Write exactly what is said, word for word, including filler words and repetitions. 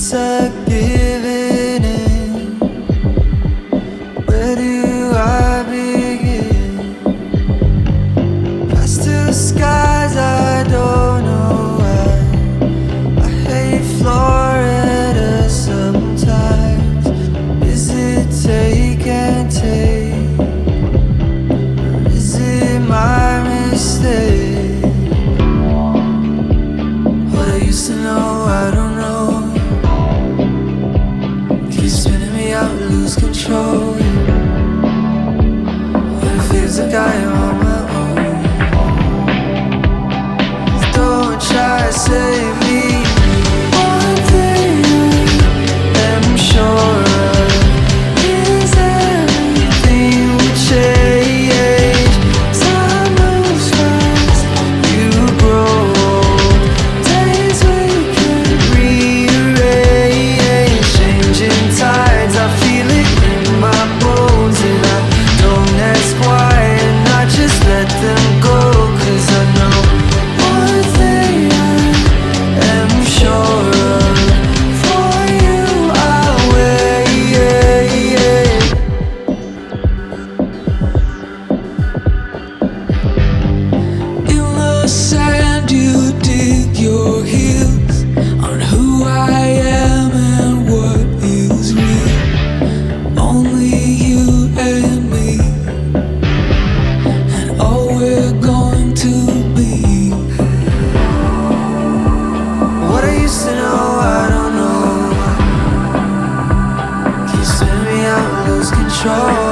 streets are giving in. Where do I begin? Pastel skies, I don't know why. I hate Florida sometimes. Is it take and take? Or is it my mistake? What I used to know, I don't know. Keeps spinning me out, lose control. When it feels like I am on my own. Don't try to save me. One thing I am sure of is everything will change. Time moves fast, you grow old. Days we can rearrange. Changing tides, I feel it in my bones. And I don't ask why, and I just let them go. Cause I know one thing I am sure of. For you I'll wait. In the sand you dig your heels on who I am and what is real. Only you and me, and all we're going to be. What I used to know, I don't know. Keep spinning me out, lose control.